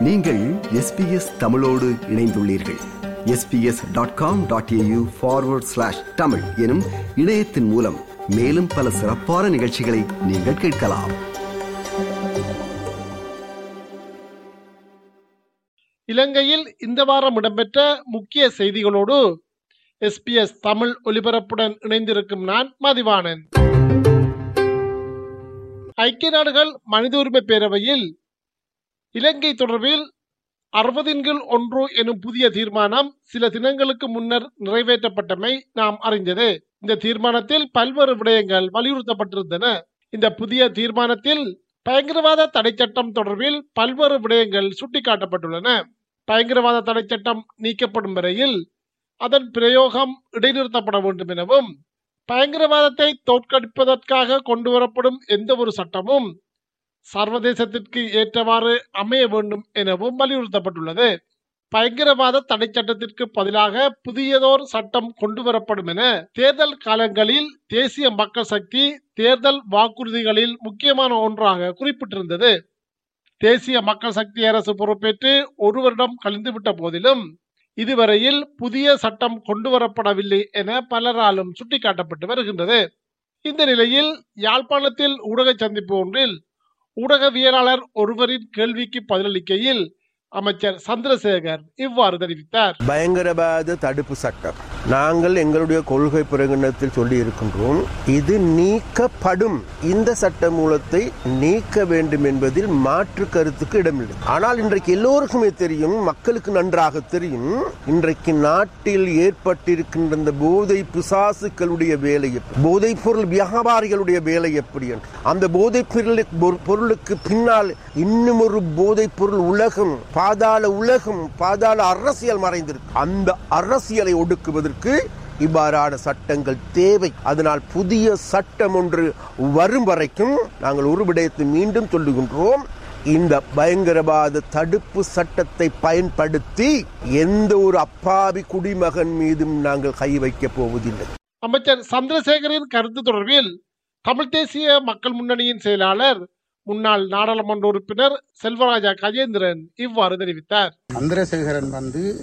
நீங்கள் SBS தமிழோடு இணைந்துள்ளீர்கள். sbs.com.au/tamil எனும் இணையத்தின் மூலம் மேலும் பல சிறப்பான நிகழ்ச்சிகளை நீங்கள் கேட்கலாம். இலங்கையில் இந்த வாரம் இடம்பெற்ற முக்கிய செய்திகளோடு SBS தமிழ் ஒலிபரப்புடன் இணைந்திருக்கும் நான் மதிவாணன். ஐக்கிய நாடுகள் மனித உரிமை பேரவையில் இலங்கை தொடர்பில் 60-1 எனும் புதிய தீர்மானம் சில தினங்களுக்கு முன்னர் நிறைவேற்றப்பட்டமை நாம் அறிந்தது. இந்த தீர்மானத்தில் பல்வேறு விடயங்கள் வலியுறுத்தப்பட்டிருந்தன. இந்த புதிய தீர்மானத்தில் பயங்கரவாத தடை சட்டம் தொடர்பில் பல்வேறு விடயங்கள் சுட்டிக்காட்டப்பட்டுள்ளன. பயங்கரவாத தடை சட்டம் நீக்கப்படும் வரையில் அதன் பிரயோகம் இடைநிறுத்தப்பட வேண்டும் எனவும், பயங்கரவாதத்தை தோற்கடிப்பதற்காக கொண்டுவரப்படும் எந்த ஒரு சட்டமும் சர்வதேசத்திற்கு ஏற்றவாறு அமைய வேண்டும் எனவும் வலியுறுத்தப்பட்டுள்ளது. பயங்கரவாத தடை சட்டத்திற்கு பதிலாக புதியதோர் சட்டம் கொண்டுவரப்படும் என தேர்தல் காலங்களில் தேசிய மக்கள் சக்தி தேர்தல் வாக்குறுதிகளில் முக்கியமான ஒன்றாக குறிப்பிட்டிருந்தது. தேசிய மக்கள் சக்தி அரசு பொறுப்பேற்று 1 வருடம் கழிந்துவிட்ட போதிலும் இதுவரையில் புதிய சட்டம் கொண்டுவரப்படவில்லை என பலராலும் சுட்டிக்காட்டப்பட்டு வருகின்றது. இந்த நிலையில் யாழ்ப்பாணத்தில் ஊடக சந்திப்பு ஒன்றில் ஊடகவியலாளர் ஒருவரின் கேள்விக்கு பதிலளிக்கையில் அமைச்சர் சந்திரசேகர் இவ்வாறு தெரிவித்தார். பயங்கரவாத தடுப்பு சட்டம் நாங்கள் எங்களுடைய கொள்கை பிரகடனத்தில் சொல்லி இருக்கின்றோம். இது நீக்கப்படும். இந்த சட்ட மூலத்தை நீக்க வேண்டும் என்பதில் மாற்று கருத்துக்கு இடமில்லை. ஆனால் இன்றைக்கு எல்லோருக்குமே தெரியும், மக்களுக்கு நன்றாக தெரியும், இன்றைக்கு நாட்டில் ஏற்பட்டிருக்கின்ற இந்த போதை பிசாசுகளுடைய வேலை, போதைப் பொருள் வியாபாரிகளுடைய வேலை எப்படி என்று, அந்த போதைப் பொருளுக்கு பின்னால் இன்னும் ஒரு போதைப் பொருள் உலகம், பாதாள உலகம், பாதாள அரசியல் மறைந்திருக்கு. அந்த அரசியலை ஒடுக்குவதற்கு இவ்வாறான சட்டங்கள் தேவை. அதனால் புதிய சட்டம் ஒன்று வரும் வரைக்கும் நாங்கள் ஒரு விடயத்தை மீண்டும் சொல்லுகின்றோம். இந்த பயங்கரவாத தடுப்பு சட்டத்தை பயன்படுத்தி எந்த ஒரு அப்பாவி குடிமகன் மீதும் நாங்கள் கை வைக்கப் போவதில்லை. அமைச்சர் சந்திரசேகரின் கருத்து தொடர்பில் தமிழ் தேசிய மக்கள் முன்னணியின் செயலாளர் முன்னாள் நாடாளுமன்ற உறுப்பினர் செல்வராஜா கஜேந்திரன் இவ்வாறு தெரிவித்தார். சந்திரசேகரன்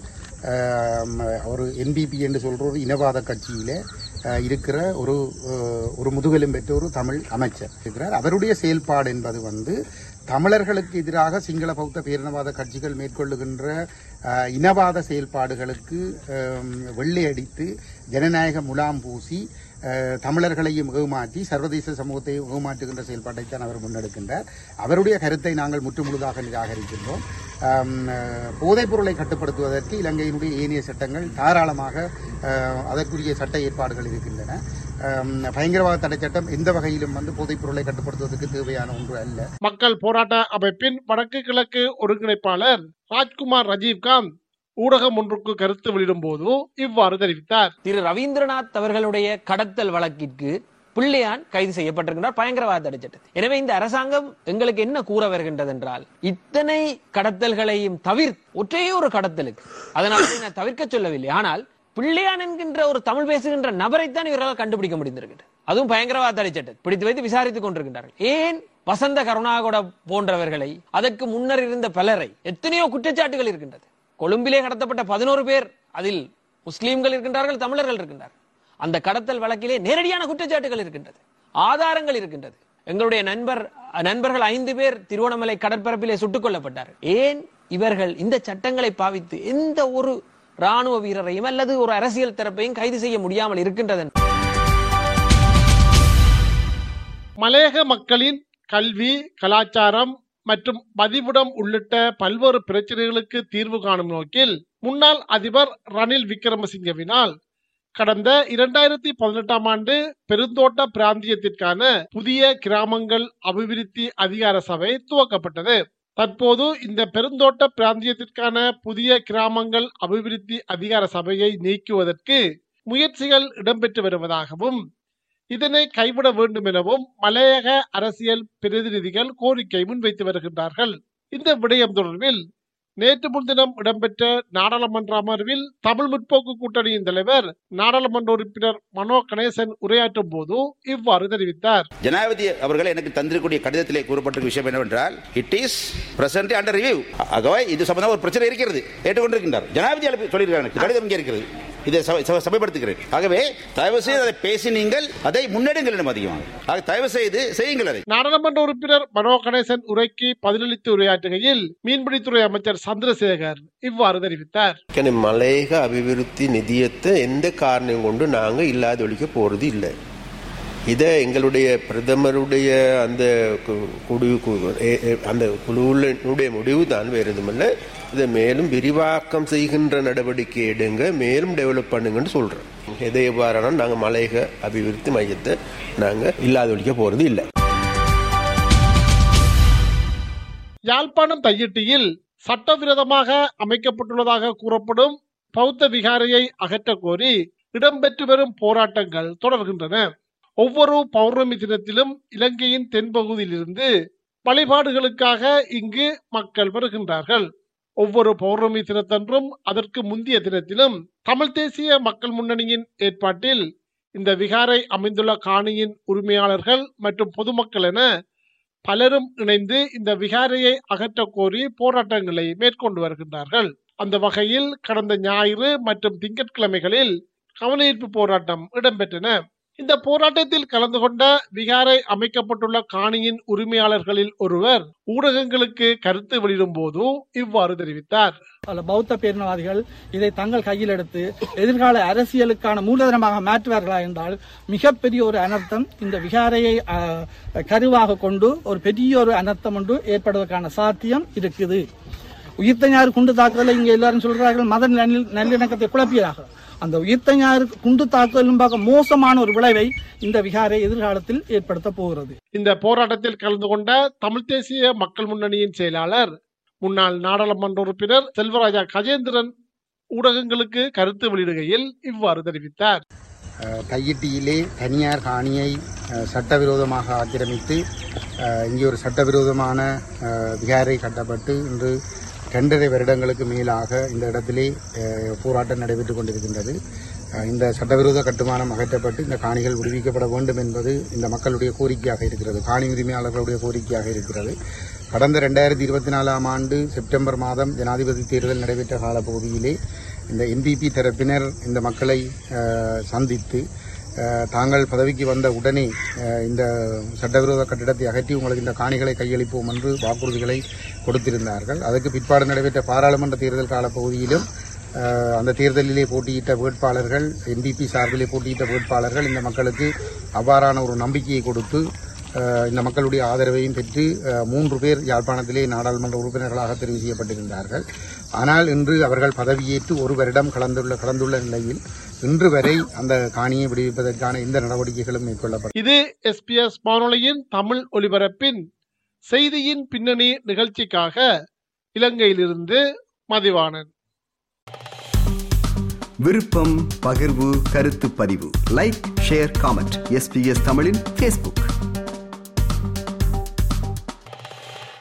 ஒரு NPP என்று சொல்ற ஒரு இனவாத கட்சியில இருக்கிற ஒரு முதுகெலும் பெற்ற ஒரு தமிழ் அமைச்சர் இருக்கிறார். அவருடைய செயல்பாடு என்பது தமிழர்களுக்கு எதிராக சிங்கள பௌத்த பேரினவாத கட்சிகள் மேற்கொள்ளுகின்ற இனவாத செயல்பாடுகளுக்கு வெள்ளையடித்து ஜனநாயக முலாம் பூசி தமிழர்களையும் ஏமாற்றி சர்வதேச சமூகத்தை ஏமாற்றுகின்ற செயல்பாட்டைத்தான் அவர் முன்னெடுக்கின்றார். அவருடைய கருத்தை நாங்கள் முற்றுமுழுதாக நிராகரிக்கின்றோம். போதைப் பொருளை கட்டுப்படுத்துவதற்கு இலங்கையினுடைய ஏனைய சட்டங்கள் தாராளமாக அதற்குரிய சட்ட ஏற்பாடுகள் இருக்கின்றன. பயங்கரவாத தடை சட்டம் எந்த வகையிலும் போதைப் பொருளை கட்டுப்படுத்துவதற்கு தேவையான ஒன்று அல்ல. மக்கள் போராட்ட அமைப்பின் வடக்கு கிழக்கு ஒருங்கிணைப்பாளர் ராஜ்குமார் ரஜீவ்காந்த் ஊடகம் ஒன்றுக்கு கருத்து வெளியிடும் போது இவ்வாறு தெரிவித்தார். திரு ரவீந்திரநாத் அவர்களுடைய கடத்தல் வழக்கிற்கு பிள்ளையான் கைது செய்யப்பட்டிருக்கிறார் பயங்கரவாத தடை சட்டத்தில். எனவே இந்த அரசாங்கம் எங்களுக்கு என்ன கூற வருகின்றது என்றால், இத்தனை கடத்தல்களையும் தவிர்த்து ஒற்றைய ஒரு கடத்தலுக்கு, அதனால நான் தவிர்க்க சொல்லவில்லை, ஆனால் பிள்ளையான் என்கின்ற ஒரு தமிழ் பேசுகின்ற நபரைத்தான் இவர்களால் கண்டுபிடிக்க முடிந்திருக்கின்றது. அதுவும் பயங்கரவாத தடை சட்டத்தை பிடித்து வைத்து விசாரித்துக் கொண்டிருக்கின்றார்கள். ஏன் வசந்த கருணாகொட போன்றவர்களை, அதற்கு முன்னர் இருந்த பலரை, எத்தனையோ குற்றச்சாட்டுகள் இருக்கின்றது. கொழும்பிலே கடத்தப்பட்ட 11 பேர், அதில் முஸ்லீம்கள் இருக்கின்றார்கள், தமிழர்கள் இருக்கின்றார்கள். அந்த கடத்தல் வழக்கிலே நேரடியான குற்றச்சாட்டுகள் இருக்கின்றது, ஆதாரங்கள் இருக்கின்றது. எங்களுடைய நண்பர்கள் 5 பேர் திருவண்ணாமலை கடற்பரப்பிலே சுட்டுக் கொல்லப்பட்டார்கள். ஏன் இவர்கள் இந்த சட்டங்களை பாவித்து எந்த ஒரு ராணுவ வீரரையும் அல்லது ஒரு அரசியல் தரப்பையும் கைது செய்ய முடியாமல் இருக்கின்றது? மலையக மக்களின் கல்வி, கலாச்சாரம் மற்றும் பதிவிடம் உள்ளிட்ட பல்வேறு பிரச்சனைகளுக்கு தீர்வு காணும் நோக்கில் முன்னாள் அதிபர் ரணில் விக்ரமசிங்கவினால் கடந்த 2018 ஆண்டு பெருந்தோட்ட பிராந்தியத்திற்கான புதிய கிராமங்கள் அபிவிருத்தி அதிகார சபை துவக்கப்பட்டது. தற்போது இந்த பெருந்தோட்ட பிராந்தியத்திற்கான புதிய கிராமங்கள் அபிவிருத்தி அதிகார சபையை நீக்குவதற்கு முயற்சிகள் இடம்பெற்று வருவதாகவும், இதனை கைவிட வேண்டும் எனவும் மலையக அரசியல் பிரதிநிதிகள் கோரிக்கை முன்வைத்து வருகின்றார்கள். இந்த விடயம் தொடர்பில் நேற்று முன்தினம் இடம்பெற்ற நாடாளுமன்ற அமர்வில் தமிழ் முற்போக்கு கூட்டணியின் தலைவர் நாடாளுமன்ற உறுப்பினர் மனோ கணேசன் உரையாற்றும் போது இவ்வாறு தெரிவித்தார். ஜனாதிபதி அவர்கள் எனக்கு தந்திருக்கூடிய கடிதத்திலே கூறப்பட்ட விஷயம் என்னவென்றால், it is present under review. ஆகவே இது சம்பந்தமாக ஒரு பிரச்சனை இருக்கிறது, ஏற்றுக்கொண்டிருக்கின்றார். ஜனாதிபதி சொல்லியிருக்கிறார், கடிதம் இங்கே இருக்கிறது, இதை சபைப்படுத்துகிறேன். ஆகவே தயவு செய்து அதை பேசி நீங்கள் அதை முன்னெடுங்கள் அதிகமாக. தயவு செய்து செய்யுங்கள் அதை. நாடாளுமன்ற உறுப்பினர் மனோ கணேசன் உரைக்கு பதிலளித்து உரையாற்றுகையில் மீன்பிடித்துறை அமைச்சர் சந்திரசேகர் இவ்வாறு தெரிவித்தார். மலையக அபிவிருத்தி நிதியத்தை எந்த காரணம் கொண்டு நாங்க இல்லாதொழிக்க போறது இல்லை. இதை எங்களுடைய பிரதமருடைய அந்த குழுவுடைய முடிவு தான், வேறு எதுவுமில்ல. இதை மேலும் விரிவாக்கம் செய்கின்ற நடவடிக்கை எடுங்க, மேலும் டெவலப் பண்ணுங்கன்னு சொல்றோம். எதை எவ்வாறான நாங்கள் மலையக அபிவிருத்தி மையத்தை நாங்கள் இல்லாதொழிக்க போறது இல்லை. யாழ்ப்பாணம் தையிட்டியில் சட்டவிரோதமாக அமைக்கப்பட்டுள்ளதாக கூறப்படும் பௌத்த விகாரையை அகற்ற கோரி இடம்பெற்று வரும் போராட்டங்கள் தொடர்கின்றன. ஒவ்வொரு பௌர்ணமி தினத்திலும் இலங்கையின் தென்பகுதியிலிருந்து வழிபாடுகளுக்காக இங்கு மக்கள் வருகின்றார்கள். ஒவ்வொரு பௌர்ணமி தினத்தன்றும் அதற்கு முந்தைய தினத்திலும் தமிழ் தேசிய மக்கள் முன்னணியின் ஏற்பாட்டில் இந்த விகாரை அமைந்துள்ள காணியின் உரிமையாளர்கள் மற்றும் பொதுமக்கள் என பலரும் இணைந்து இந்த விகாரையை அகற்ற கோரி போராட்டங்களை மேற்கொண்டு வருகின்றார்கள். அந்த வகையில் கடந்த ஞாயிறு மற்றும் திங்கட்கிழமைகளில் கவனஈர்ப்பு போராட்டம் இடம்பெற்றன. இந்த போராட்டத்தில் கலந்து கொண்ட விகாரை அமைக்கப்பட்டுள்ள காணியின் உரிமையாளர்களில் ஒருவர் ஊடகங்களுக்கு கருத்து வெளியிடும் போது இவ்வாறு தெரிவித்தார். பௌத்த பேரினவாதிகள் இதை தங்கள் கையில் எடுத்து எதிர்கால அரசியலுக்கான மூலதனமாக மாற்றுவார்களா என்றால் மிகப்பெரிய ஒரு அனர்த்தம் இந்த விகாரையை கருவாக கொண்டு ஒரு பெரிய ஒரு அனர்த்தம் ஒன்று ஏற்படுவதற்கான சாத்தியம் இருக்குது. உயிர்த்தஞாறு குண்டு தாக்குதலை இங்க எல்லாரும் சொல்றார்கள் மத நல்லிணக்கத்தை குழப்பியதாக. அந்த உயிர்த்தஞாறு குண்டு தாக்குதலும் பார்க்க மோசமான ஒரு விளைவை இந்த விகாரை எதிர்காலத்தில் ஏற்படுத்த போகிறது. இந்த போராட்டத்தில் கலந்து கொண்ட தமிழ் தேசிய மக்கள் முன்னணியின் செயலாளர் முன்னாள் நாடாளுமன்ற உறுப்பினர் செல்வராஜா கஜேந்திரன் ஊடகங்களுக்கு கருத்து வெளியிடுகையில் இவ்வாறு தெரிவித்தார். தையிட்டியிலே தனியார் காணியை சட்டவிரோதமாக ஆக்கிரமித்து இங்கே ஒரு சட்டவிரோதமான விகாரை கட்டப்பட்டு இன்று 2.5 வருடங்களுக்கு மேலாக இந்த இடத்திலே போராட்டம் நடைபெற்றுக் கொண்டிருக்கின்றது. இந்த சட்டவிரோத கட்டுமானம் அகற்றப்பட்டு இந்த காணிகள் விடுவிக்கப்பட வேண்டும் என்பது இந்த மக்களுடைய கோரிக்கையாக இருக்கிறது, காணி உரிமையாளர்களுடைய கோரிக்கையாக இருக்கிறது. கடந்த 2024 ஆண்டு செப்டம்பர் மாதம் ஜனாதிபதி தேர்தல் நடைபெற்ற காலப்பகுதியிலே இந்த NPP தரப்பினர் இந்த மக்களை சந்தித்து தாங்கள் பதவிக்கு வந்த உடனே இந்த சட்டவிரோத கட்டிடத்தை அகற்றி உங்களுக்கு இந்த காணிகளை கையளிப்போம் என்று வாக்குறுதிகளை கொடுத்திருந்தார்கள். அதற்கு பிற்பாடு நடைபெற்ற பாராளுமன்ற தேர்தல் காலப்பகுதியிலும் அந்த தேர்தலிலே போட்டியிட்ட வேட்பாளர்கள், NPP சார்பிலே போட்டியிட்ட வேட்பாளர்கள் இந்த மக்களுக்கு அவ்வாறான ஒரு நம்பிக்கையை கொடுத்து இந்த மக்களுடைய ஆதரவையும் பெற்று 3 பேர் யாழ்ப்பாணத்திலே நாடாளுமன்ற உறுப்பினர்களாக தெரிவு செய்யப்பட்டிருந்தார்கள். ஆனால் இன்று அவர்கள் பதவியேற்று 1 வருடம் கடந்துள்ள நிலையில் இன்று வரை அந்த காணியை விடுவிப்பதற்கான எந்த நடவடிக்கைகளும் மேற்கொள்ளப்படும். இது SBS வானொலியின் தமிழ் ஒலிபரப்பின் செய்தியின் பின்னணி நிகழ்ச்சிக்காக இலங்கையிலிருந்து மதிவாணன். விருப்பம், பகிர்வு, கருத்து பதிவு, லைக், ஷேர், காமெண்ட். SBS தமிழின் Facebook.